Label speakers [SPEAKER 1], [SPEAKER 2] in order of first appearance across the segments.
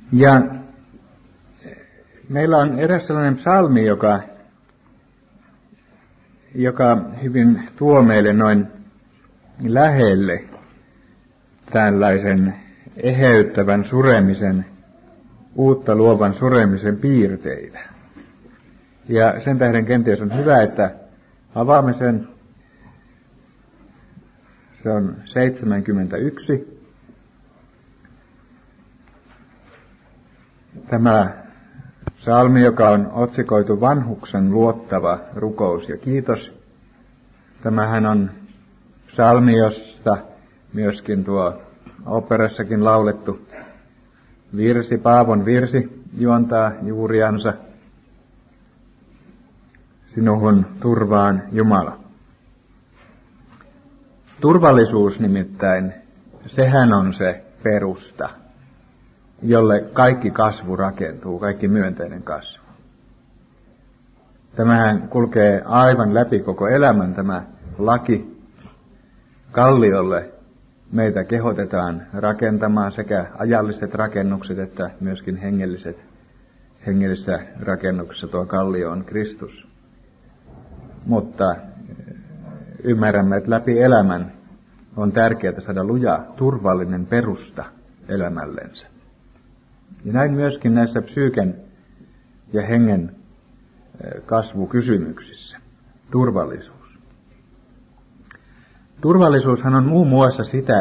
[SPEAKER 1] Ja meillä on eräs sellainen psalmi, joka hyvin tuo meille noin lähelle tällaisen eheyttävän suremisen, uutta luovan suremisen piirteitä. Ja sen tähden kenties on hyvä, että avaamme sen. Se on 71. Tämä psalmi, joka on otsikoitu Vanhuksen luottava rukous ja kiitos. Tämähän on psalmi, josta myöskin tuo operassakin laulettu virsi, Paavon virsi, juontaa juuriansa. Sinuhun turvaan Jumala. Turvallisuus nimittäin, sehän on se perusta, jolle kaikki kasvu rakentuu, kaikki myönteinen kasvu. Tämähän kulkee aivan läpi koko elämän tämä laki. Kalliolle meitä kehotetaan rakentamaan sekä ajalliset rakennukset että myöskin hengellisissä rakennuksissa tuo kallio on Kristus. Mutta ymmärrämme, että läpi elämän on tärkeää saada luja, turvallinen perusta elämällensä. Ja näin myöskin näissä psyyken ja hengen kasvukysymyksissä. Turvallisuus. Turvallisuushan on muun muassa sitä,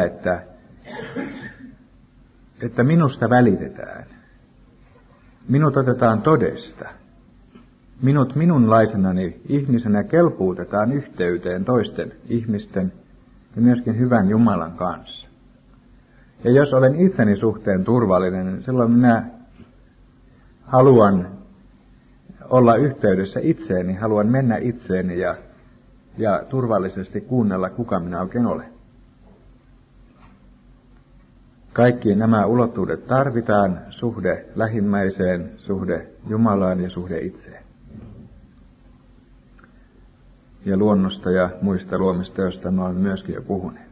[SPEAKER 1] että minusta välitetään. Minut otetaan todesta. Minut minunlaisenani ihmisenä kelpuutetaan yhteyteen toisten ihmisten ja myöskin hyvän Jumalan kanssa. Ja jos olen itseni suhteen turvallinen, niin silloin minä haluan olla yhteydessä itseeni, haluan mennä itseeni ja turvallisesti kuunnella, kuka minä oikein olen. Kaikki nämä ulottuudet tarvitaan, suhde lähimmäiseen, suhde Jumalaan ja suhde itseen. Ja luonnosta ja muista luomista, joista me olemme myöskin jo puhuneet.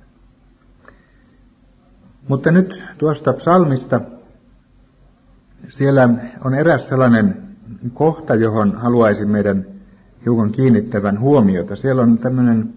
[SPEAKER 1] Mutta nyt tuosta psalmista, siellä on eräs sellainen kohta, johon haluaisin meidän hiukan kiinnittävän huomiota. Siellä on tämmöinen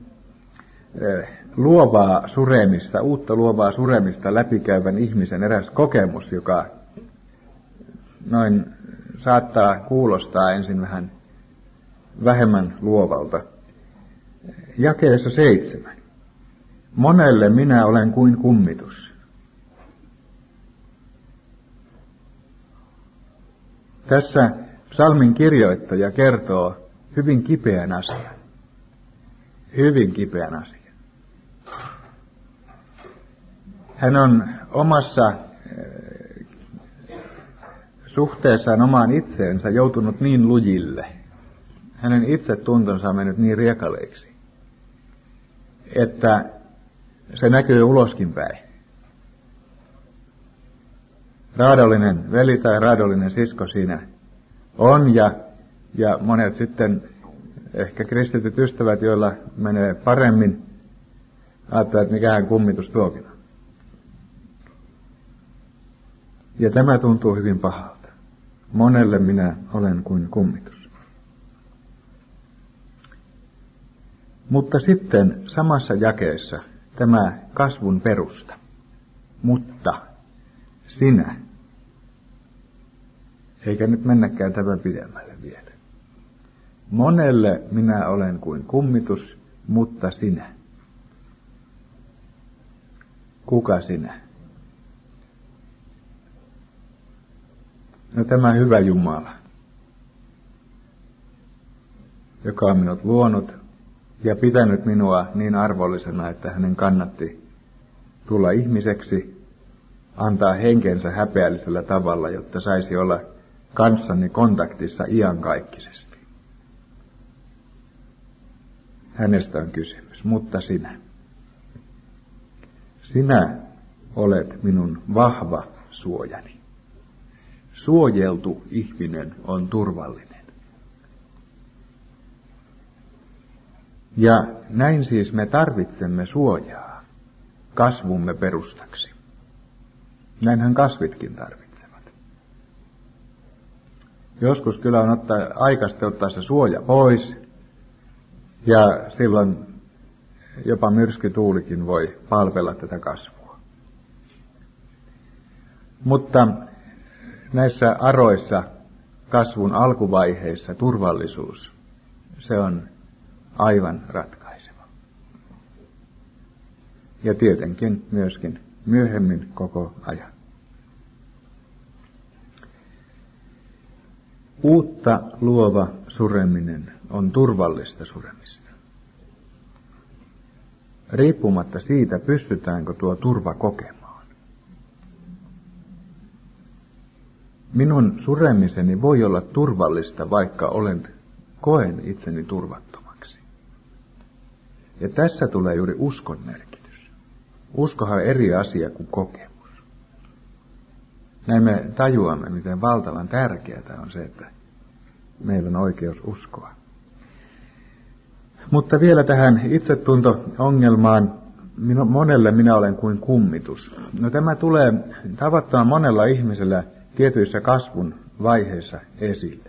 [SPEAKER 1] luovaa suremista, uutta luovaa suremista läpikäyvän ihmisen eräs kokemus, joka noin saattaa kuulostaa ensin vähän vähemmän luovalta. Jakeessa 7. Monelle minä olen kuin kummitus. Tässä psalmin kirjoittaja kertoo hyvin kipeän asian. Hyvin kipeän asian. Hän on omassa suhteessaan omaan itseensä joutunut niin lujille. Hänen itsetuntonsa on mennyt niin riekaleiksi, että se näkyy uloskin päin. Raadollinen veli tai raadollinen sisko siinä on, ja monet sitten ehkä kristityt ystävät, joilla menee paremmin, ajattelee, että mikähän kummitus tuokin on. Ja tämä tuntuu hyvin pahalta. Monelle minä olen kuin kummitus. Mutta sitten samassa jakeessa tämä kasvun perusta. Mutta sinä. Eikä nyt mennäkään tämän pidemmälle vielä. Monelle minä olen kuin kummitus, mutta sinä. Kuka sinä? No tämä hyvä Jumala, joka on minut luonut ja pitänyt minua niin arvollisena, että hänen kannatti tulla ihmiseksi, antaa henkensä häpeällisellä tavalla, jotta saisi olla kanssani kontaktissa iankaikkisesti. Hänestä on kysymys, mutta sinä. Sinä olet minun vahva suojani. Suojeltu ihminen on turvallinen. Ja näin siis me tarvitsemme suojaa kasvumme perustaksi. Näinhän kasvitkin tarvitsevat. Joskus kyllä on aikaista ottaa se suoja pois, ja silloin jopa myrskytuulikin voi palvella tätä kasvua. Mutta näissä aroissa, kasvun alkuvaiheissa, turvallisuus, se on aivan ratkaiseva. Ja tietenkin myöskin myöhemmin koko ajan. Uutta luova sureminen on turvallista suremista. Riippumatta siitä, pystytäänkö tuo turva kokemaan. Minun suremiseni voi olla turvallista, vaikka koen itseni turvattomaksi. Ja tässä tulee juuri uskon merkitys. Uskohan on eri asia kuin kokemus. Näin me tajuamme, miten valtavan tärkeää on se, että meillä on oikeus uskoa. Mutta vielä tähän itsetunto-ongelmaan. Monelle minä olen kuin kummitus. No tämä tulee tavattoman monella ihmisellä tietyissä kasvun vaiheissa esille.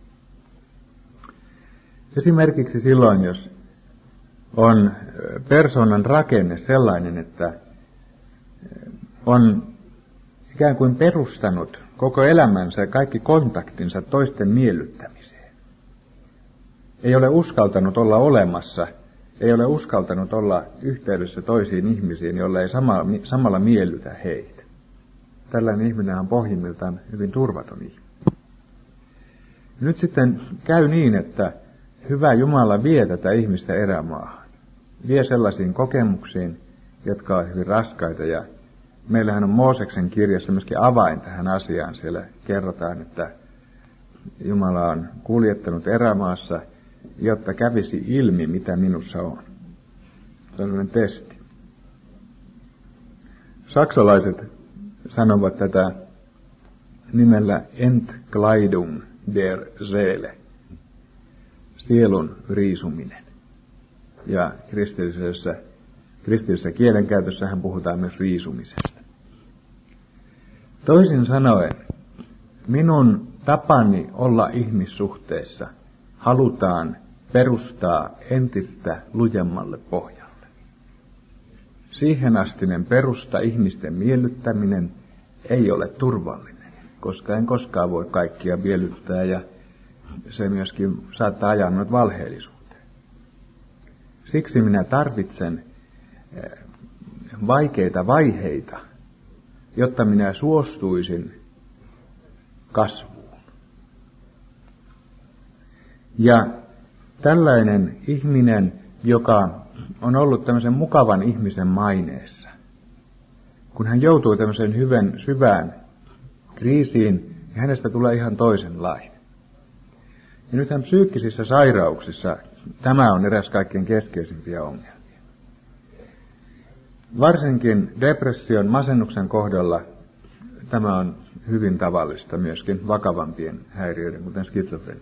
[SPEAKER 1] Esimerkiksi silloin, jos on persoonan rakenne sellainen, että on ikään kuin perustanut koko elämänsä ja kaikki kontaktinsa toisten miellyttämiseen. Ei ole uskaltanut olla olemassa, ei ole uskaltanut olla yhteydessä toisiin ihmisiin, joilla ei samalla miellytä heitä. Tällainen ihminen on pohjimmiltaan hyvin turvaton ihminen. Nyt sitten käy niin, että hyvä Jumala vie tätä ihmistä erämaahan. Vie sellaisiin kokemuksiin, jotka ovat hyvin raskaita, ja meillähän on Mooseksen kirjassa myöskin avain tähän asiaan. Siellä kerrotaan, että Jumala on kuljettanut erämaassa, jotta kävisi ilmi, mitä minussa on. Se on sellainen testi. Saksalaiset sanovat tätä nimellä Entkleidung der Seele, sielun riisuminen. Ja kristillisessä kielenkäytössähän puhutaan myös riisumisesta. Toisin sanoen, minun tapani olla ihmissuhteessa halutaan perustaa entistä lujemmalle pohjalle. Siihen astinen perusta, ihmisten miellyttäminen, ei ole turvallinen, koska en koskaan voi kaikkia miellyttää, ja se myöskin saattaa ajaa minut valheellisuuteen. Siksi minä tarvitsen vaikeita vaiheita, jotta minä suostuisin kasvuun. Ja tällainen ihminen, joka on ollut tämmöisen mukavan ihmisen maineessa, kun hän joutuu tämmöisen hyvän syvään kriisiin, niin hänestä tulee ihan toisenlainen. Ja nythän psyykkisissä sairauksissa tämä on eräs kaikkein keskeisimpiä ongelmia. Varsinkin depression, masennuksen kohdalla tämä on hyvin tavallista, myöskin vakavampien häiriöiden, kuten skitsofrenia.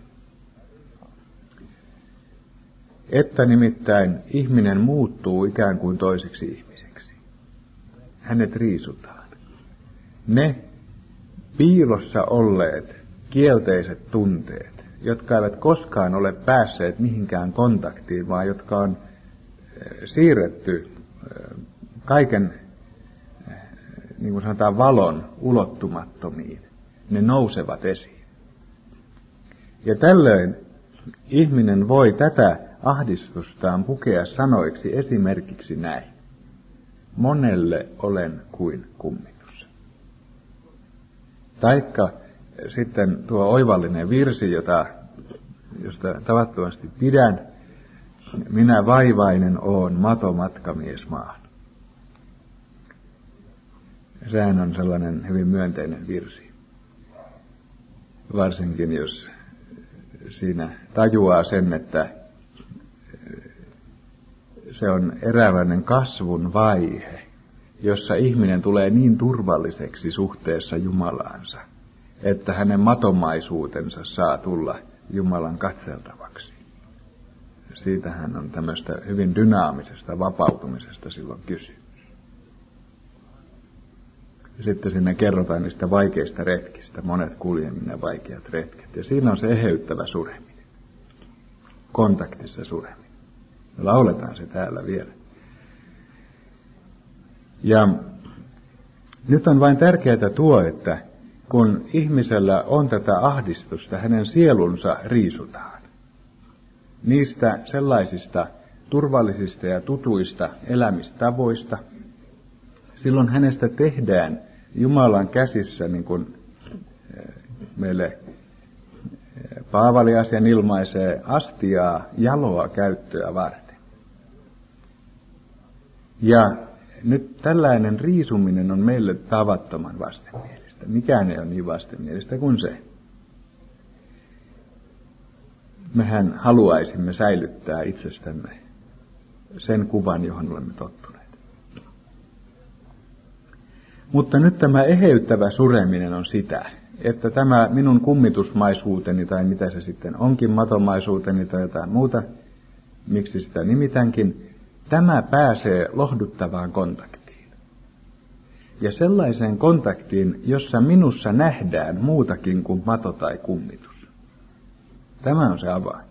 [SPEAKER 1] Että nimittäin ihminen muuttuu ikään kuin toiseksi ihmiseksi. Hänet riisutaan. Ne piilossa olleet kielteiset tunteet, jotka eivät koskaan ole päässeet mihinkään kontaktiin, vaan jotka on siirretty kaiken, niin kuin sanotaan, valon ulottumattomiin, ne nousevat esiin. Ja tällöin ihminen voi tätä ahdistustaan pukea sanoiksi esimerkiksi näin. Monelle olen kuin kummitus. Taikka sitten tuo oivallinen virsi, josta tavattomasti pidän. Minä vaivainen oon, matomatkamies maahan. Sehän on sellainen hyvin myönteinen virsi. Varsinkin jos siinä tajuaa sen, että se on eräänlainen kasvun vaihe, jossa ihminen tulee niin turvalliseksi suhteessa Jumalaansa, että hänen matomaisuutensa saa tulla Jumalan katseltavaksi. Siitähän on tämmöistä hyvin dynaamisesta vapautumisesta silloin kysymys. sitten siinä kerrotaan niistä vaikeista retkistä, monet kuljeminen vaikeat retket. Ja siinä on se eheyttävä sureminen, kontaktissa sureminen. Lauletaan se täällä vielä. Ja nyt on vain tärkeää tuo, että kun ihmisellä on tätä ahdistusta, hänen sielunsa riisutaan niistä sellaisista turvallisista ja tutuista elämistavoista. Silloin hänestä tehdään Jumalan käsissä, niin kuin meille Paavali asian ilmaisee, astiaa jaloa käyttöä varten. Ja nyt tällainen riisuminen on meille tavattoman vastenmielistä. Mikään ei ole niin vastenmielistä kuin se. Mehän haluaisimme säilyttää itsestämme sen kuvan, johon olemme tottuneet. Mutta nyt tämä eheyttävä sureminen on sitä, että tämä minun kummitusmaisuuteni, tai mitä se sitten onkin, matomaisuuteni tai jotain muuta, miksi sitä nimitänkin, tämä pääsee lohduttavaan kontaktiin. Ja sellaiseen kontaktiin, jossa minussa nähdään muutakin kuin mato tai kummitus. Tämä on se avain.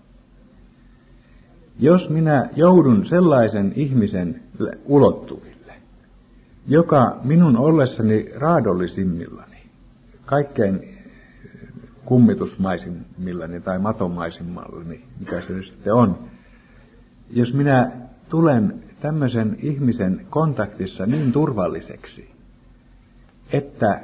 [SPEAKER 1] Jos minä joudun sellaisen ihmisen ulottuville, joka minun ollessani raadollisimmillani, kaikkein kummitusmaisimmillani tai matomaisimmallani, mikä se sitten on, jos minä tulen tämmöisen ihmisen kontaktissa niin turvalliseksi, että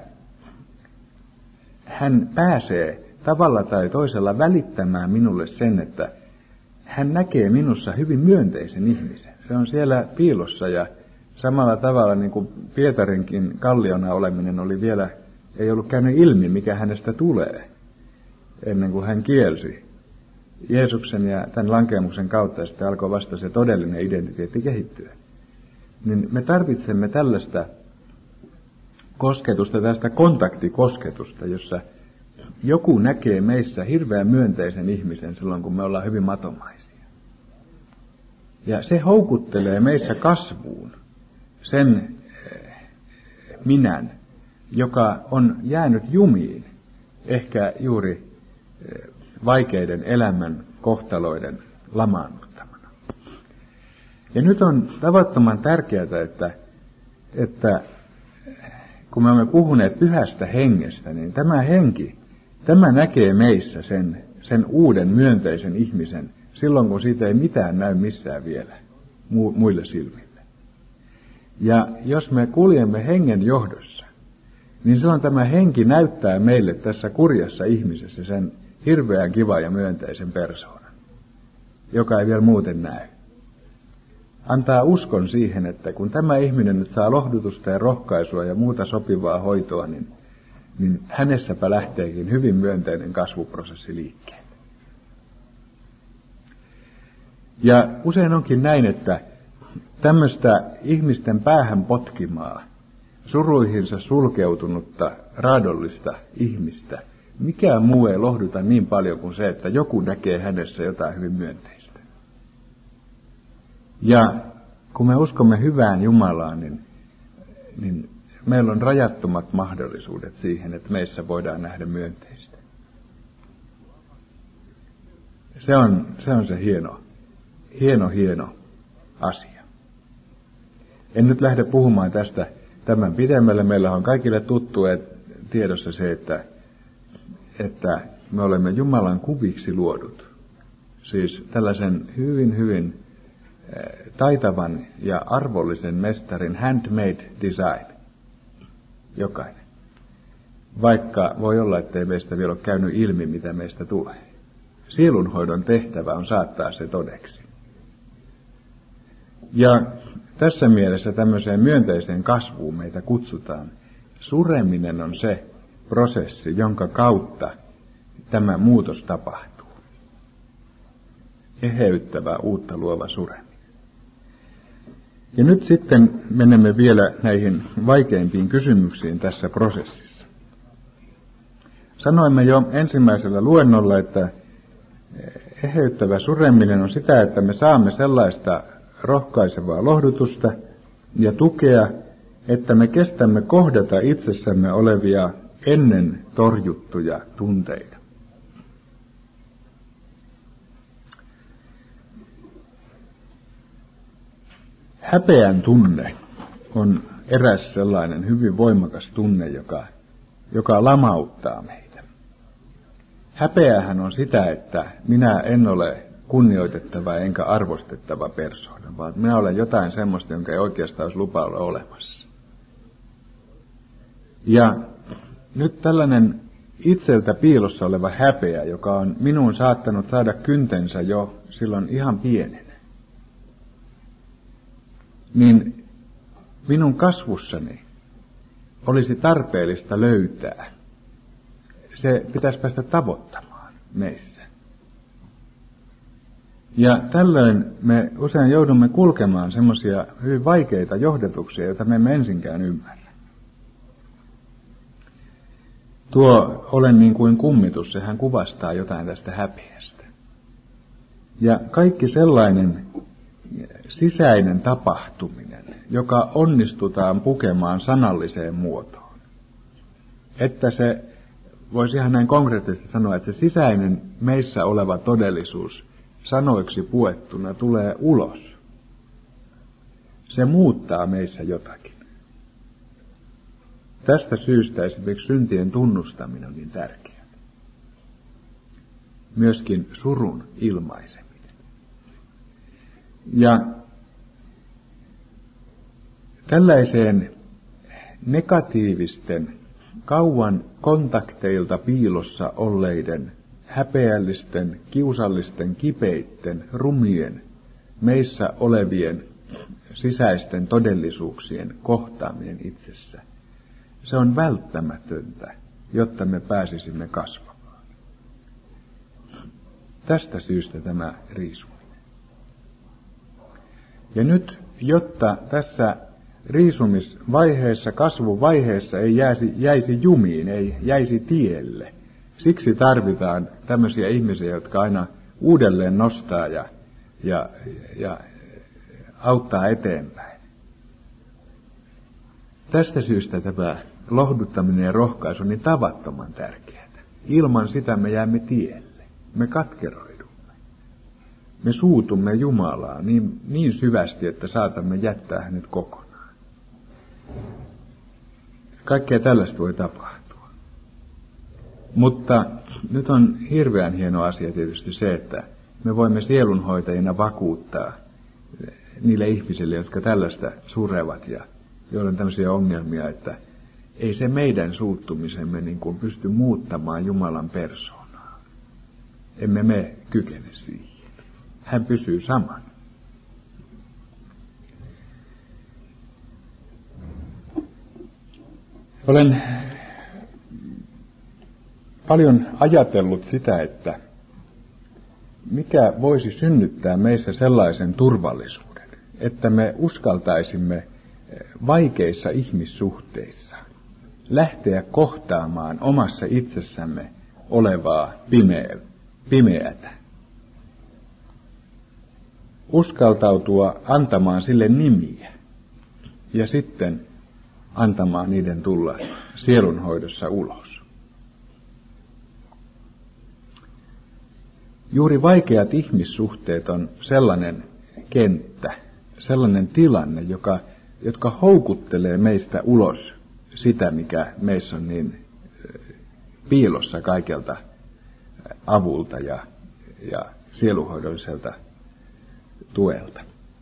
[SPEAKER 1] hän pääsee tavalla tai toisella välittämään minulle sen, että hän näkee minussa hyvin myönteisen ihmisen. Se on siellä piilossa ja samalla tavalla niin kuin Pietarinkin kalliona oleminen oli vielä, ei ollut käynyt ilmi, mikä hänestä tulee, ennen kuin hän kielsi Jeesuksen ja tämän lankeemuksen kautta, ja sitten alkoi vasta se todellinen identiteetti kehittyä. Niin me tarvitsemme tällaista kosketusta, tästä kontaktikosketusta, jossa joku näkee meissä hirveän myönteisen ihmisen silloin, kun me ollaan hyvin matomaisia. Ja se houkuttelee meissä kasvuun sen minän, joka on jäänyt jumiin, ehkä juuri vaikeiden elämän kohtaloiden lamaannuttamana. Ja nyt on tavattoman tärkeää, että kun me olemme puhuneet pyhästä hengestä, niin tämä henki, tämä näkee meissä sen uuden myönteisen ihmisen silloin, kun siitä ei mitään näy missään vielä muille silmille. Ja jos me kuljemme hengen johdossa, niin silloin tämä henki näyttää meille tässä kurjassa ihmisessä sen hirveän kiva ja myönteisen persoonan, joka ei vielä muuten näy. Antaa uskon siihen, että kun tämä ihminen nyt saa lohdutusta ja rohkaisua ja muuta sopivaa hoitoa, niin hänessäpä lähteekin hyvin myönteinen kasvuprosessi liikkeelle. Ja usein onkin näin, että tämmöistä ihmisten päähän potkimaa, suruihinsa sulkeutunutta, raadollista ihmistä, mikään muu ei lohduta niin paljon kuin se, että joku näkee hänessä jotain hyvin myönteistä. Ja kun me uskomme hyvään Jumalaan, niin meillä on rajattomat mahdollisuudet siihen, että meissä voidaan nähdä myönteistä. Se on se hieno asia. En nyt lähde puhumaan tästä tämän pidemmälle. Meillä on kaikille tuttu tiedossa se, että me olemme Jumalan kuviksi luodut. Siis tällaisen hyvin taitavan ja arvollisen mestarin handmade design. Jokainen. Vaikka voi olla, ettei meistä vielä ole käynyt ilmi, mitä meistä tulee. Sielunhoidon tehtävä on saattaa se todeksi. Ja tässä mielessä tämmöiseen myönteiseen kasvuun meitä kutsutaan. Sureminen on se prosessi, jonka kautta tämä muutos tapahtuu. Eheyttävä, uutta luova sureminen. Ja nyt sitten menemme vielä näihin vaikeimpiin kysymyksiin tässä prosessissa. Sanoimme jo ensimmäisellä luennolla, että eheyttävä sureminen on sitä, että me saamme sellaista rohkaisevaa lohdutusta ja tukea, että me kestämme kohdata itsessämme olevia ennen torjuttuja tunteita. Häpeän tunne on eräs sellainen hyvin voimakas tunne, joka lamauttaa meitä. Häpeähän on sitä, että minä en ole kunnioitettava enkä arvostettava persoona, vaan minä olen jotain semmoista, jonka ei oikeastaan olisi lupa olla olemassa. Ja nyt tällainen itseltä piilossa oleva häpeä, joka on minuun saattanut saada kyntensä jo silloin ihan pienenä, niin minun kasvussani olisi tarpeellista löytää. Se pitäisi päästä tavoittamaan meissä. Ja tällöin me usein joudumme kulkemaan semmoisia hyvin vaikeita johdatuksia, joita me emme ensinkään ymmärrä. Tuo olen niin kuin kummitus, sehän kuvastaa jotain tästä häpeästä. Ja kaikki sellainen sisäinen tapahtuminen, joka onnistutaan pukemaan sanalliseen muotoon. Että se, voisi ihan näin konkreettisesti sanoa, että se sisäinen meissä oleva todellisuus sanoiksi puettuna tulee ulos. Se muuttaa meissä jotakin. Tästä syystä esimerkiksi syntien tunnustaminen on niin tärkeää. Myöskin surun ilmaiseminen. Ja tällaiseen negatiivisten, kauan kontakteilta piilossa olleiden, häpeällisten, kiusallisten, kipeitten, rumien, meissä olevien sisäisten todellisuuksien kohtaaminen itsessä, se on välttämätöntä, jotta me pääsisimme kasvamaan. Tästä syystä tämä riisuminen. Ja nyt, jotta tässä riisumisvaiheessa, kasvuvaiheessa ei jäisi jumiin, ei jäisi tielle. Siksi tarvitaan tämmöisiä ihmisiä, jotka aina uudelleen nostaa ja auttaa eteenpäin. Tästä syystä tämä lohduttaminen ja rohkaisu on niin tavattoman tärkeää. Ilman sitä me jäämme tielle, me katkeroidumme. Me suutumme Jumalaa niin syvästi, että saatamme jättää hänet kokonaan. Kaikkea tällaista voi tapahtua. Mutta nyt on hirveän hieno asia tietysti se, että me voimme sielunhoitajina vakuuttaa niille ihmisille, jotka tällaista surevat ja joilla on tämmöisiä ongelmia, että ei se meidän suuttumisemme niin kuin pysty muuttamaan Jumalan persoonaa. Emme me kykene siihen. Hän pysyy saman. Olen paljon ajatellut sitä, että mikä voisi synnyttää meissä sellaisen turvallisuuden, että me uskaltaisimme vaikeissa ihmissuhteissa lähteä kohtaamaan omassa itsessämme olevaa pimeätä. Uskaltautua antamaan sille nimiä ja sitten antamaan niiden tulla sielunhoidossa ulos. Juuri vaikeat ihmissuhteet on sellainen kenttä, sellainen tilanne, jotka houkuttelee meistä ulos sitä, mikä meissä on niin piilossa kaikelta avulta ja sielunhoidolliselta tuelta.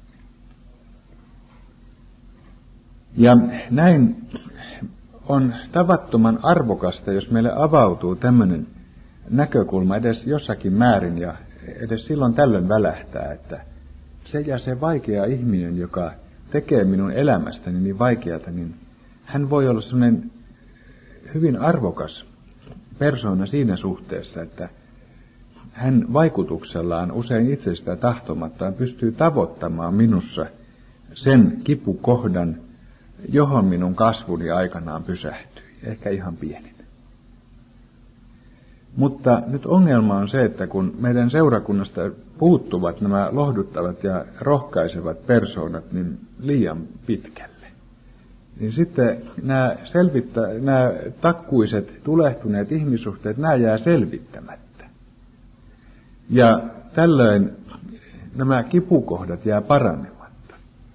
[SPEAKER 1] Ja näin on tavattoman arvokasta, jos meille avautuu tämmöinen näkökulma edes jossakin määrin ja edes silloin tällöin välähtää, että se vaikea ihminen, joka tekee minun elämästäni niin vaikeata, niin hän voi olla sellainen hyvin arvokas persoona siinä suhteessa, että hän vaikutuksellaan usein itsestä tahtomattaan pystyy tavoittamaan minussa sen kipukohdan, johon minun kasvuni aikanaan pysähtyi, ehkä ihan pieninä. Mutta nyt ongelma on se, että kun meidän seurakunnasta puuttuvat nämä lohduttavat ja rohkaisevat persoonat niin liian pitkälle, niin sitten nämä takkuiset, tulehtuneet ihmissuhteet, nämä jää selvittämättä. Ja tällöin nämä kipukohdat jää paranematta.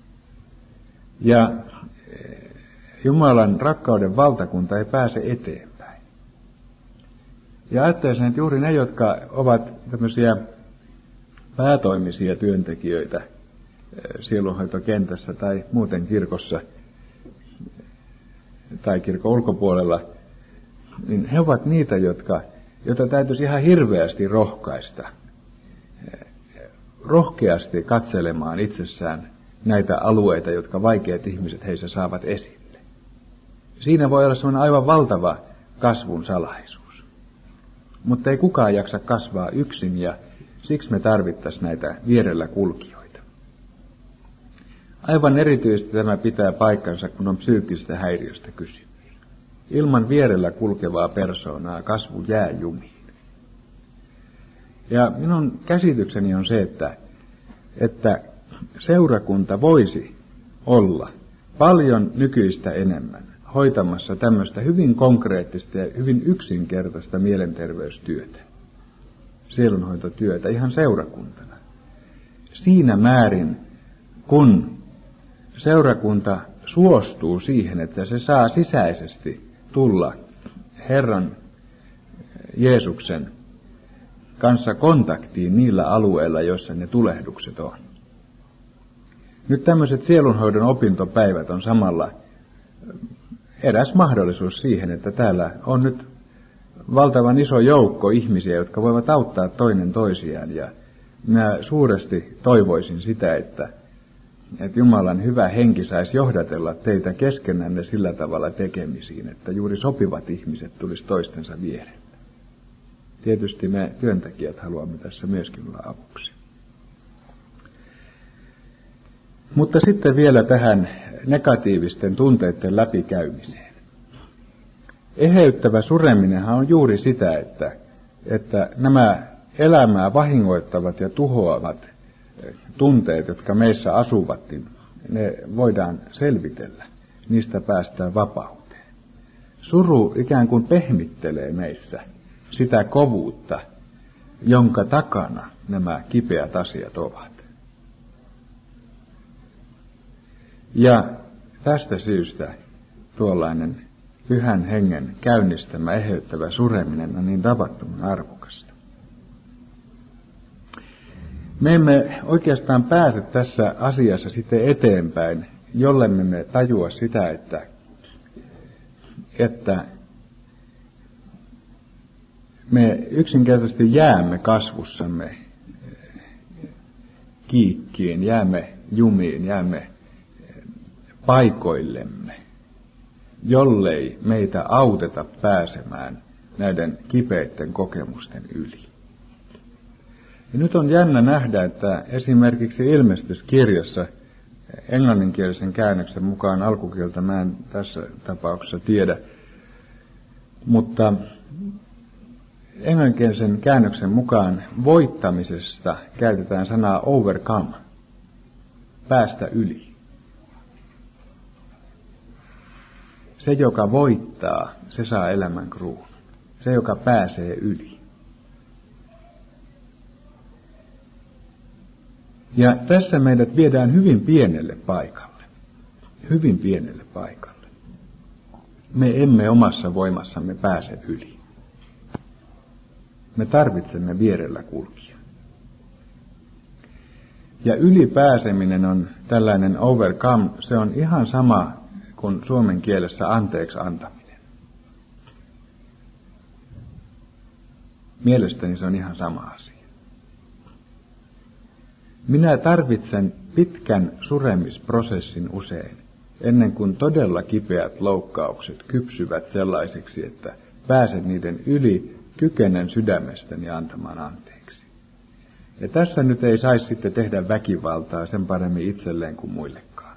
[SPEAKER 1] Ja Jumalan rakkauden valtakunta ei pääse eteenpäin. Ja ajattelisin, että juuri ne, jotka ovat tämmöisiä päätoimisia työntekijöitä sielunhoitokentässä tai muuten kirkossa tai kirkon ulkopuolella, niin he ovat niitä, joita täytyisi ihan hirveästi rohkaista, rohkeasti katselemaan itsessään näitä alueita, jotka vaikeat ihmiset heissä saavat esille. Siinä voi olla sellainen aivan valtava kasvun salaisuus. Mutta ei kukaan jaksa kasvaa yksin, ja siksi me tarvittaisiin näitä vierellä kulkijoita. Aivan erityisesti tämä pitää paikkansa, kun on psyykkisestä häiriöstä kysymys. Ilman vierellä kulkevaa persoonaa kasvu jää jumiin. Ja minun käsitykseni on se, että seurakunta voisi olla paljon nykyistä enemmän hoitamassa tämmöistä hyvin konkreettista ja hyvin yksinkertaista mielenterveystyötä, sielunhoitotyötä ihan seurakuntana. Siinä määrin, kun seurakunta suostuu siihen, että se saa sisäisesti tulla Herran Jeesuksen kanssa kontaktiin niillä alueilla, joissa ne tulehdukset on. Nyt tämmöiset sielunhoidon opintopäivät on samalla eräs mahdollisuus siihen, että täällä on nyt valtavan iso joukko ihmisiä, jotka voivat auttaa toinen toisiaan. Ja minä suuresti toivoisin sitä, että Jumalan hyvä henki saisi johdatella teitä keskenänne sillä tavalla tekemisiin, että juuri sopivat ihmiset tulisi toistensa vierelle. Tietysti me työntekijät haluamme tässä myöskin olla avuksi. Mutta sitten vielä tähän negatiivisten tunteiden läpikäymiseen. Eheyttävä sureminenhan on juuri sitä, että nämä elämää vahingoittavat ja tuhoavat tunteet, jotka meissä asuvat, niin ne voidaan selvitellä. Niistä päästään vapauteen. Suru ikään kuin pehmittelee meissä sitä kovuutta, jonka takana nämä kipeät asiat ovat. Ja tästä syystä tuollainen Pyhän Hengen käynnistämä eheyttävä sureminen on niin tavattoman arvokasta. Me emme oikeastaan pääse tässä asiassa sitten eteenpäin, jollemme me tajua sitä, että me yksinkertaisesti jäämme kasvussamme kiikkiin, jäämme jumiin, jäämme paikoillemme, jollei meitä auteta pääsemään näiden kipeiden kokemusten yli. Ja nyt on jännä nähdä, että esimerkiksi ilmestyskirjassa englanninkielisen käännöksen mukaan, alkukieltä mä en tässä tapauksessa tiedä, mutta englanninkielisen käännöksen mukaan voittamisesta käytetään sanaa overcome, päästä yli. Se, joka voittaa, se saa elämän kruunun. Se, joka pääsee yli. Ja tässä meidät viedään hyvin pienelle paikalle. Hyvin pienelle paikalle. Me emme omassa voimassamme pääse yli. Me tarvitsemme vierellä kulkija. Ja ylipääseminen on tällainen overcome, se on ihan sama kuin suomen kielessä anteeksi antaminen. Mielestäni se on ihan sama asia. Minä tarvitsen pitkän suremisprosessin usein, ennen kuin todella kipeät loukkaukset kypsyvät sellaiseksi, että pääsen niiden yli, kykenen sydämestäni antamaan anteeksi. Ja tässä nyt ei saisi sitten tehdä väkivaltaa sen paremmin itselleen kuin muillekaan.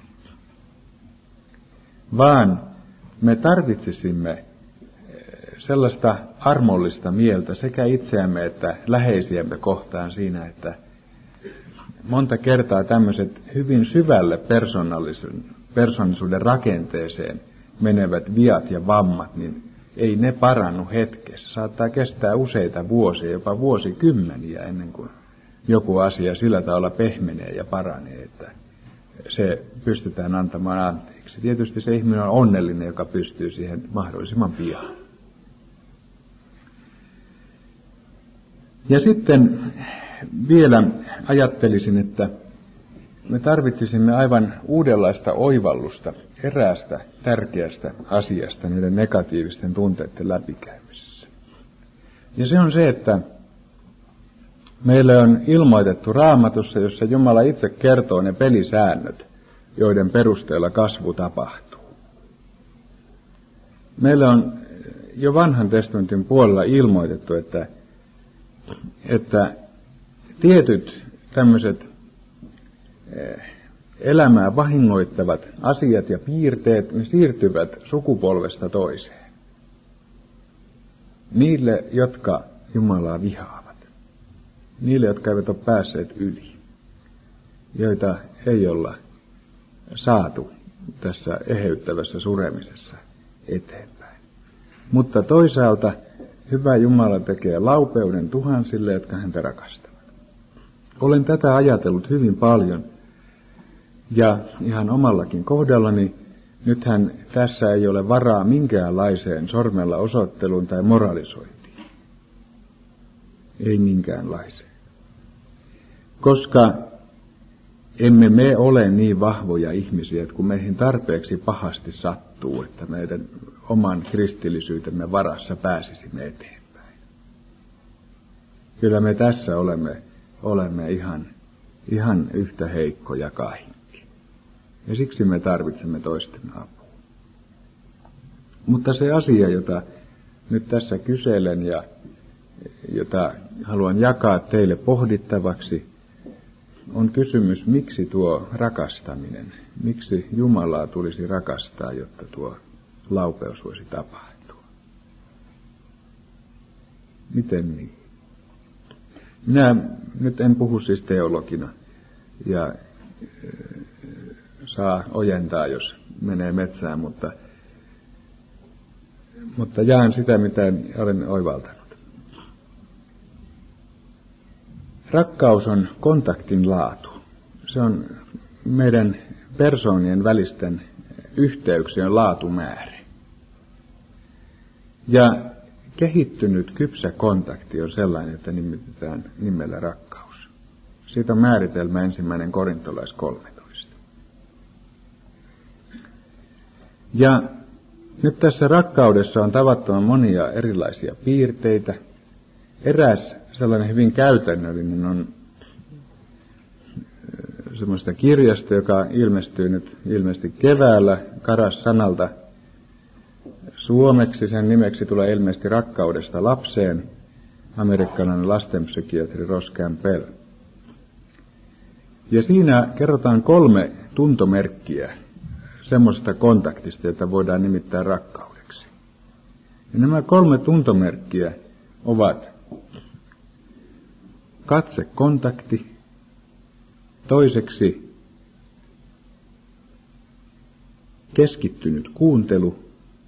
[SPEAKER 1] Vaan me tarvitsisimme sellaista armollista mieltä sekä itseämme että läheisiämme kohtaan siinä, että monta kertaa tämmöiset hyvin syvälle persoonallisuuden rakenteeseen menevät viat ja vammat, niin ei ne parannu hetkessä. Saattaa kestää useita vuosia, jopa vuosikymmeniä ennen kuin joku asia sillä tavalla pehmenee ja paranee, että se pystytään antamaan anteeksi. Tietysti se ihminen on onnellinen, joka pystyy siihen mahdollisimman pian. Ja sitten vielä ajattelisin, että me tarvitsisimme aivan uudenlaista oivallusta eräästä tärkeästä asiasta niiden negatiivisten tunteiden läpikäymisessä. Ja se on se, että meille on ilmoitettu Raamatussa, jossa Jumala itse kertoo ne pelisäännöt, joiden perusteella kasvu tapahtuu. Meille on jo Vanhan testamentin puolella ilmoitettu, että tietyt tämmöiset elämää vahingoittavat asiat ja piirteet, ne siirtyvät sukupolvesta toiseen. Niille, jotka Jumalaa vihaavat. Niille, jotka eivät ole päässeet yli. Joita ei olla saatu tässä eheyttävässä suremisessa eteenpäin. Mutta toisaalta hyvä Jumala tekee laupeuden tuhansille, jotka häntä rakastavat. Olen tätä ajatellut hyvin paljon. Ja ihan omallakin kohdallani, nythän tässä ei ole varaa minkäänlaiseen sormella osoitteluun tai moralisointiin. Ei minkäänlaiseen. Koska emme me ole niin vahvoja ihmisiä, että kun meihin tarpeeksi pahasti sattuu, että meidän oman kristillisyytemme varassa pääsisimme eteenpäin. Kyllä me tässä olemme ihan yhtä heikkoja kaikki. Ja siksi me tarvitsemme toisten apua. Mutta se asia, jota nyt tässä kyselen ja jota haluan jakaa teille pohdittavaksi, on kysymys, miksi tuo rakastaminen, miksi Jumalaa tulisi rakastaa, jotta tuo laupeus voisi tapahtua. Miten niin? Minä nyt en puhu siis teologina ja saa ojentaa, jos menee metsään, mutta jaan sitä, mitä olen oivaltanut. Rakkaus on kontaktin laatu. Se on meidän persoonien välisten yhteyksien laatumäärä. Ja kehittynyt kypsä kontakti on sellainen, että nimitetään nimellä rakkaus. Siitä on määritelmä 1. Korintolais 13. Ja nyt tässä rakkaudessa on tavattoman monia erilaisia piirteitä. Eräs sellainen hyvin käytännöllinen on semmoista kirjasta, joka ilmestyy nyt ilmeisesti keväällä Karas-sanalta suomeksi. Sen nimeksi tulee ilmeisesti Rakkaudesta lapseen, amerikkalainen lastenpsykiatri Ross Campbell. Ja siinä kerrotaan 3 tuntomerkkiä semmoisesta kontaktista, jota voidaan nimittää rakkaudeksi. Ja nämä 3 tuntomerkkiä ovat katsekontakti, toiseksi keskittynyt kuuntelu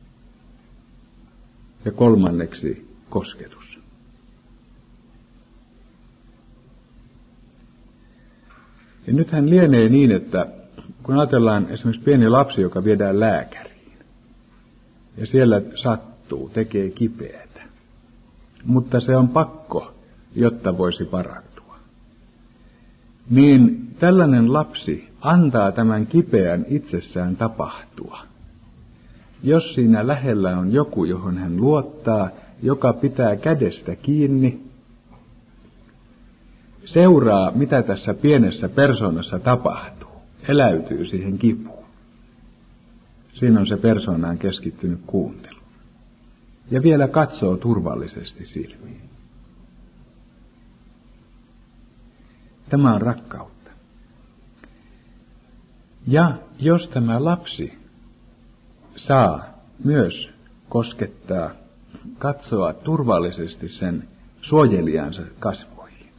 [SPEAKER 1] ja kolmanneksi kosketus. Ja nythän lienee niin, että kun ajatellaan esimerkiksi pieni lapsi, joka viedään lääkäriin, ja siellä sattuu, tekee kipeätä, mutta se on pakko, jotta voisi parantua. Niin tällainen lapsi antaa tämän kipeän itsessään tapahtua. Jos siinä lähellä on joku, johon hän luottaa, joka pitää kädestä kiinni, seuraa, mitä tässä pienessä persoonassa tapahtuu, eläytyy siihen kipuun. Siinä on se persoonaan keskittynyt kuuntelu. Ja vielä katsoo turvallisesti silmiin. Tämä on rakkautta. Ja jos tämä lapsi saa myös koskettaa, katsoa turvallisesti sen suojelijansa kasvoihin.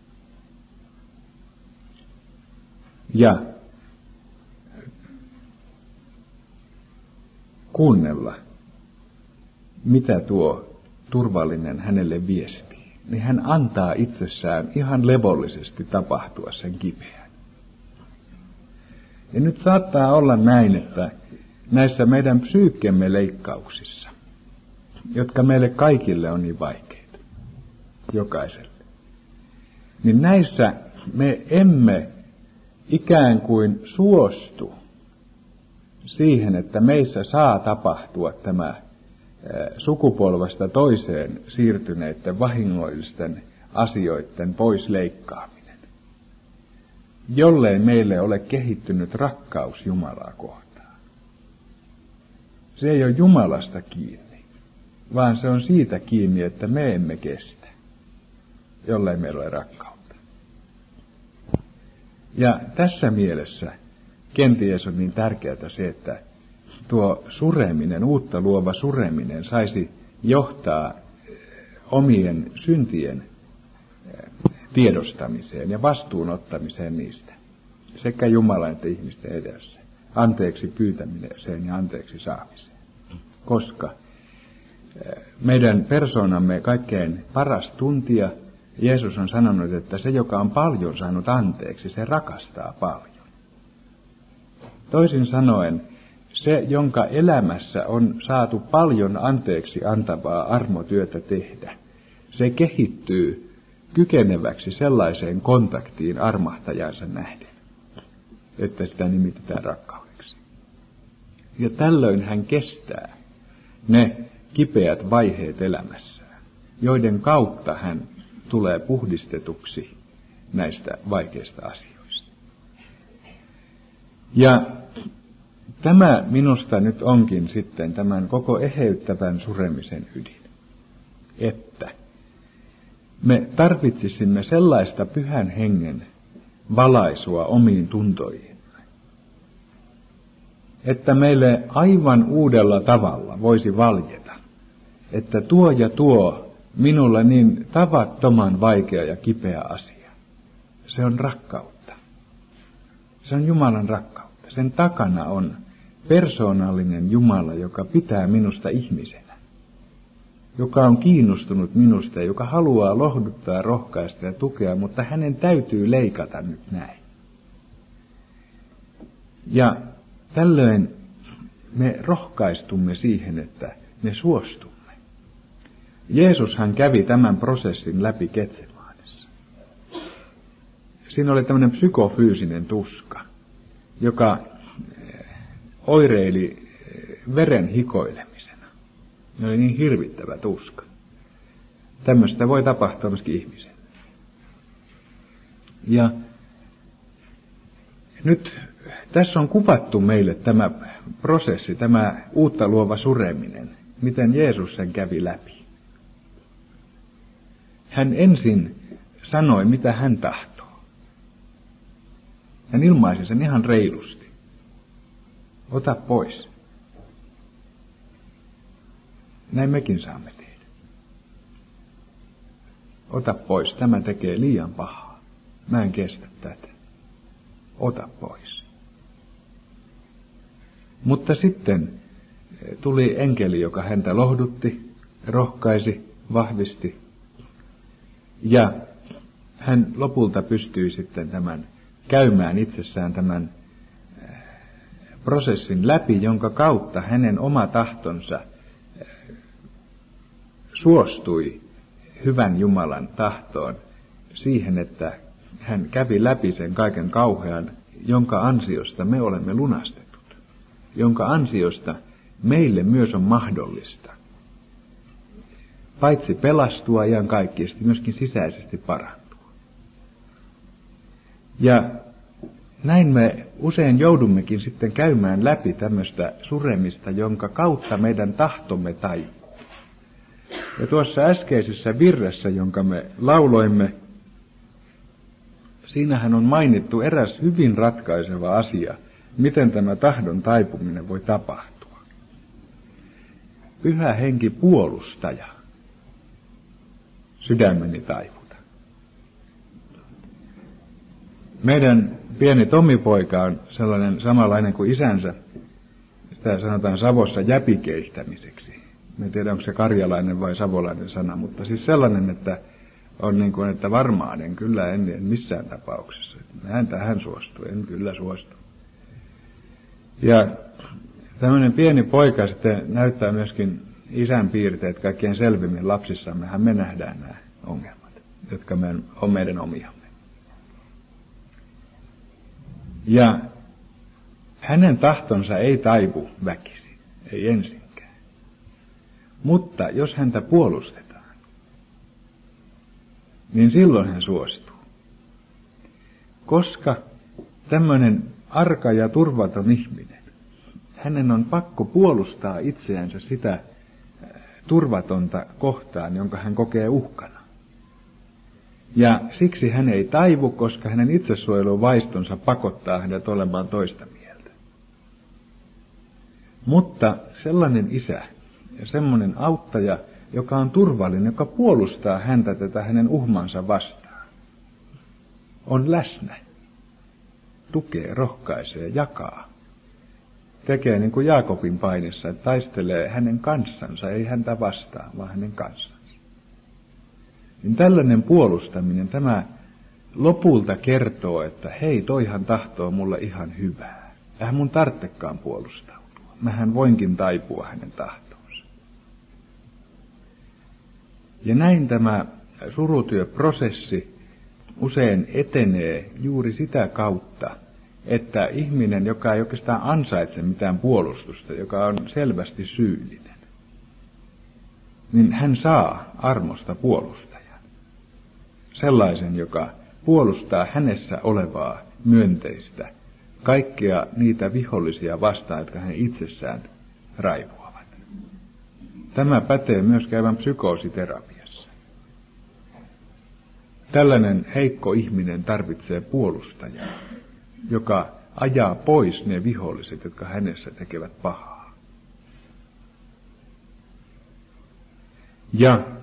[SPEAKER 1] Ja kuunnella, mitä tuo turvallinen hänelle viestii, niin hän antaa itsessään ihan levollisesti tapahtua sen kipeän. Ja nyt saattaa olla näin, että näissä meidän psyykkemme leikkauksissa, jotka meille kaikille on niin vaikeita, jokaiselle, niin näissä me emme ikään kuin suostu siihen, että meissä saa tapahtua tämä sukupolvesta toiseen siirtyneiden vahingollisten asioiden pois leikkaaminen, jollei meille ole kehittynyt rakkaus Jumalaa kohtaan. Se ei ole Jumalasta kiinni, vaan se on siitä kiinni, että me emme kestä, jollei meillä ole rakkautta. Ja tässä mielessä kenties on niin tärkeää se, että tuo sureminen, uutta luova sureminen saisi johtaa omien syntien tiedostamiseen ja vastuunottamiseen niistä, sekä Jumalan että ihmisten edessä, anteeksi pyytämiseen ja anteeksi saamiseen. Koska meidän persoonamme kaikkein paras tuntija, Jeesus on sanonut, että se, joka on paljon saanut anteeksi, se rakastaa paljon. Toisin sanoen, se, jonka elämässä on saatu paljon anteeksi antavaa armotyötä tehdä, se kehittyy kykeneväksi sellaiseen kontaktiin armahtajansa nähden, että sitä nimitetään rakkaudeksi. Ja tällöin hän kestää ne kipeät vaiheet elämässään, joiden kautta hän tulee puhdistetuksi näistä vaikeista asioista. Ja tämä minusta nyt onkin sitten tämän koko eheyttävän suremisen ydin, että me tarvitsisimme sellaista pyhän hengen valaisua omiin tuntoihimme, että meille aivan uudella tavalla voisi valjeta, että tuo ja tuo minulle niin tavattoman vaikea ja kipeä asia, se on rakkautta. Se on Jumalan rakkautta. Sen takana on persoonallinen Jumala, joka pitää minusta ihmisenä, joka on kiinnostunut minusta ja joka haluaa lohduttaa, rohkaista ja tukea, mutta hänen täytyy leikata nyt näin. Ja tällöin me rohkaistumme siihen, että me suostumme. Jeesushan kävi tämän prosessin läpi Getsemaanessa. Siinä oli tämmöinen psykofyysinen tuska, joka oireili veren hikoilemisena. Se oli niin hirvittävä tuska. Tämmöistä voi tapahtua myöskin ihmisen. Ja nyt tässä on kuvattu meille tämä prosessi, tämä uutta luova sureminen, miten Jeesus sen kävi läpi. Hän ensin sanoi, mitä hän tahtoo. Hän ilmaisi sen ihan reilusti. Ota pois. Näin mekin saamme tehdä. Ota pois, tämä tekee liian pahaa. Mä en kestä tätä. Ota pois. Mutta sitten tuli enkeli, joka häntä lohdutti, rohkaisi, vahvisti. Ja hän lopulta pystyi sitten käymään itsessään tämän prosessin läpi, jonka kautta hänen oma tahtonsa suostui hyvän Jumalan tahtoon siihen, että hän kävi läpi sen kaiken kauhean, jonka ansiosta me olemme lunastetut, jonka ansiosta meille myös on mahdollista paitsi pelastua iankaikkisesti, myöskin sisäisesti parantua. Ja näin me usein joudummekin sitten käymään läpi tämmöistä suremista, jonka kautta meidän tahtomme taipuu. Ja tuossa äskeisessä virressä, jonka me lauloimme, siinähän on mainittu eräs hyvin ratkaiseva asia, miten tämä tahdon taipuminen voi tapahtua. Pyhä henki puolustaja. Sydämeni taivuta. Meidän pieni Tommi-poika on sellainen samanlainen kuin isänsä. sitä sanotaan Savossa jäpikeihtämiseksi. En tiedä, onko se karjalainen vai savolainen sana, mutta siis sellainen, että on niin kuin, että varmaan en kyllä en missään tapauksessa. Hän tähän suostuu, en kyllä suostu. Ja tämmöinen pieni poika sitten näyttää myöskin isän piirteet kaikkein selvimmin lapsissammehan me nähdään nämä ongelmat, jotka on meidän omiamme. Ja hänen tahtonsa ei taivu väkisin, ei ensinkään. Mutta jos häntä puolustetaan, niin silloin hän suostuu. Koska tämmöinen arka ja turvaton ihminen, hänen on pakko puolustaa itseänsä sitä turvatonta kohtaan, jonka hän kokee uhkana. Ja siksi hän ei taivu, koska hänen itsesuojeluvaistonsa pakottaa hänet olemaan toista mieltä. Mutta sellainen isä ja semmoinen auttaja, joka on turvallinen, joka puolustaa häntä tätä hänen uhmansa vastaan, on läsnä, tukee, rohkaisee, jakaa. Tekee niin kuin Jaakobin painissa, että taistelee hänen kanssansa, ei häntä vastaan, vaan hänen kanssansa. Niin tällainen puolustaminen, tämä lopulta kertoo, että hei, toihan tahtoo mulle ihan hyvää. Eihän mun tarvitsekaan puolustautua. Mähän voinkin taipua hänen tahtoonsa. Ja näin tämä surutyöprosessi usein etenee juuri sitä kautta, että ihminen, joka ei oikeastaan ansaitse mitään puolustusta, joka on selvästi syyllinen, niin hän saa armosta puolustajan. Sellaisen, joka puolustaa hänessä olevaa myönteistä, kaikkia niitä vihollisia vastaan, jotka hän itsessään raivoavat. Tämä pätee myös käyvän psykoositerapiassa. Tällainen heikko ihminen tarvitsee puolustajaa, joka ajaa pois ne viholliset, jotka hänessä tekevät pahaa. Ja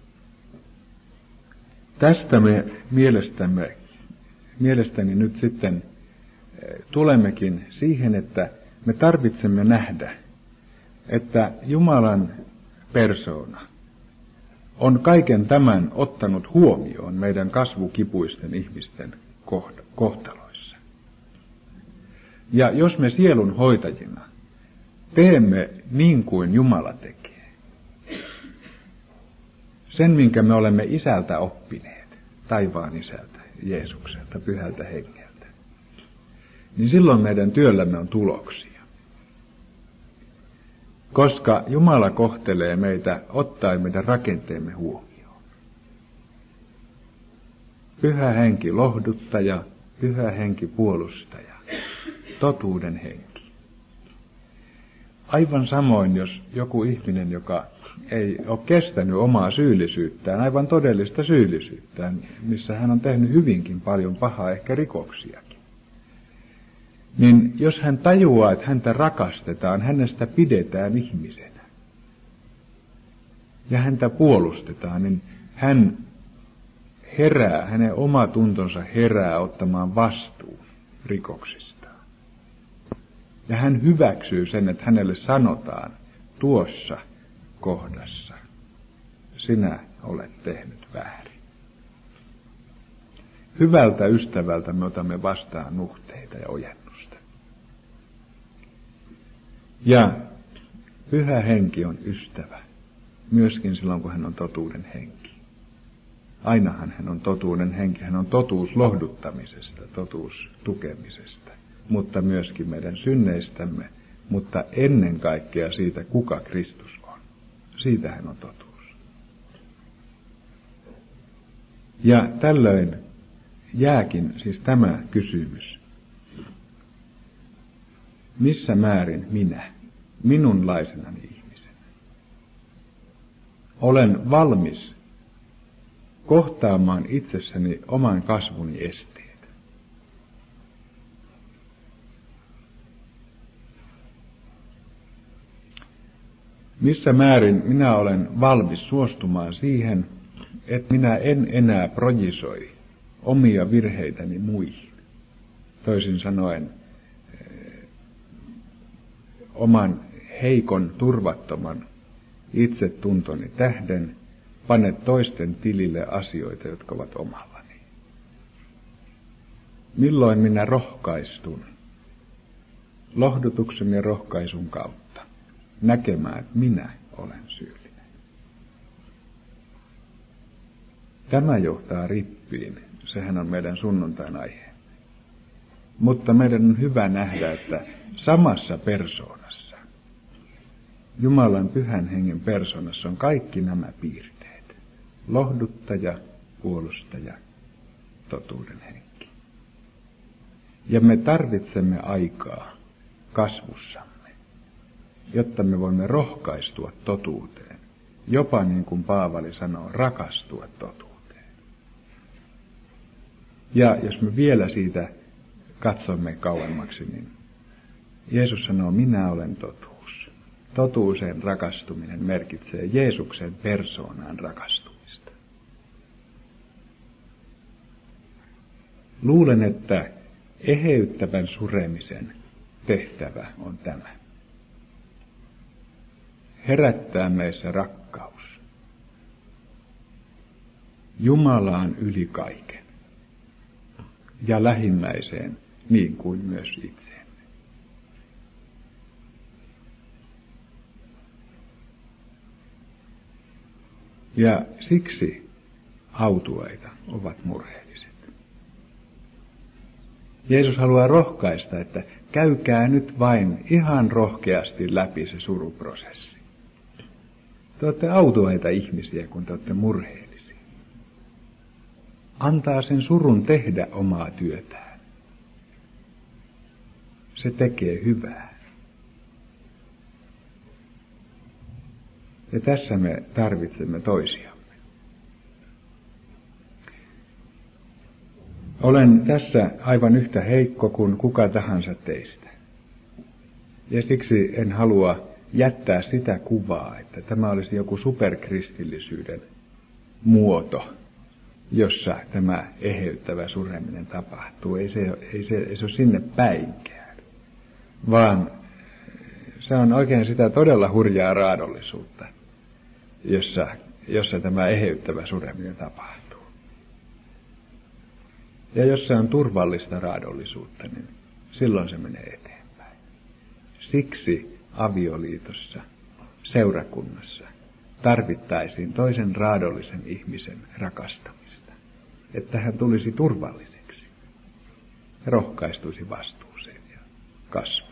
[SPEAKER 1] tästä me mielestäni nyt sitten tulemmekin siihen, että me tarvitsemme nähdä, että Jumalan persoona on kaiken tämän ottanut huomioon meidän kasvukipuisten ihmisten kohtaloissa. Ja jos me sielun hoitajina teemme niin kuin Jumala tekee, sen minkä me olemme isältä oppineet, taivaan isältä, Jeesukselta, pyhältä hengeltä, niin silloin meidän työllämme on tuloksia. Koska Jumala kohtelee meitä ottaen meidän rakenteemme huomioon. Pyhä henki lohduttaja, pyhä henki puolustaja, totuuden henki. Aivan samoin, jos joku ihminen, joka ei ole kestänyt omaa syyllisyyttään, aivan todellista syyllisyyttään, missä hän on tehnyt hyvinkin paljon pahaa, ehkä rikoksiakin, niin jos hän tajuaa, että häntä rakastetaan, hänestä pidetään ihmisenä ja häntä puolustetaan, niin hän herää, hänen oma tuntonsa herää ottamaan vastuun rikoksistaan. Ja hän hyväksyy sen, että hänelle sanotaan tuossa kohdassa, sinä olet tehnyt väärin. Hyvältä ystävältä me otamme vastaan nuhteita ja ojennusta. Ja pyhä henki on ystävä, myöskin silloin kun hän on totuuden henki. Ainahan hän on totuuden henki, hän on totuus lohduttamisesta, totuus tukemisesta, mutta myöskin meidän synneistämme, mutta ennen kaikkea siitä, kuka Kristus on. Siitä hän on totuus. Ja tällöin jääkin siis tämä kysymys. Missä määrin minunlaisenani ihmisenä, olen valmis kohtaamaan itsessäni oman kasvuni esteet? Missä määrin minä olen valmis suostumaan siihen, että minä en enää projisoi omia virheitäni muihin. Toisin sanoen, oman heikon, turvattoman itsetuntoni tähden pane toisten tilille asioita, jotka ovat omallani. Milloin minä rohkaistun lohdutuksen ja rohkaisun kautta näkemään, että minä olen syyllinen. Tämä johtaa rippiin. Sehän on meidän sunnuntain aiheemme. Mutta meidän on hyvä nähdä, että samassa persoonassa, Jumalan pyhän hengen persoonassa on kaikki nämä piirteet. Lohduttaja, puolustaja, totuuden henki. Ja me tarvitsemme aikaa kasvussamme, jotta me voimme rohkaistua totuuteen. Jopa niin kuin Paavali sanoo, rakastua totuuteen. Ja jos me vielä siitä katsomme kauemmaksi, niin Jeesus sanoo, minä olen totuus. Totuuseen rakastuminen merkitsee Jeesuksen persoonaan rakastumista. Luulen, että eheyttävän suremisen tehtävä on tämä. Herättää meissä rakkaus Jumalaan yli kaiken ja lähimmäiseen niin kuin myös itseemme. Ja siksi autuaita ovat murheelliset. Jeesus haluaa rohkaista, että käykää nyt vain ihan rohkeasti läpi se suruprosessi. Te olette autuaita ihmisiä, kun te olette murheellisia. Antaa sen surun tehdä omaa työtään. Se tekee hyvää. Ja tässä me tarvitsemme toisiamme. Olen tässä aivan yhtä heikko kuin kuka tahansa teistä. Ja siksi en halua jättää sitä kuvaa, että tämä olisi joku superkristillisyyden muoto, jossa tämä eheyttävä sureminen tapahtuu. Ei se ole sinne päinkään, vaan se on oikein sitä todella hurjaa raadollisuutta, jossa tämä eheyttävä sureminen tapahtuu. Ja jos se on turvallista raadollisuutta, niin silloin se menee eteenpäin. Siksi avioliitossa, seurakunnassa tarvittaisiin toisen raadollisen ihmisen rakastamista, että hän tulisi turvalliseksi ja rohkaistuisi vastuuseen ja kasvuun.